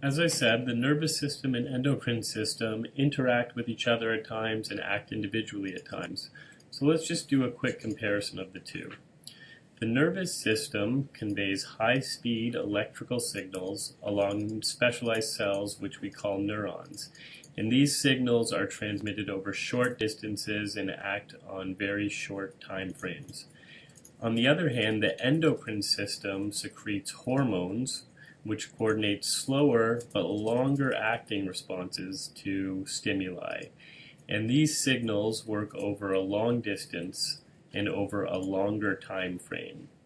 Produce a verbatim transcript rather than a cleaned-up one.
As I said, the nervous system and endocrine system interact with each other at times and act individually at times. So let's just do a quick comparison of the two. The nervous system conveys high-speed electrical signals along specialized cells which we call neurons. And these signals are transmitted over short distances and act on very short time frames. On the other hand, the endocrine system secretes hormones which coordinate slower but longer acting responses to stimuli. And these signals work over a long distance and over a longer time frame.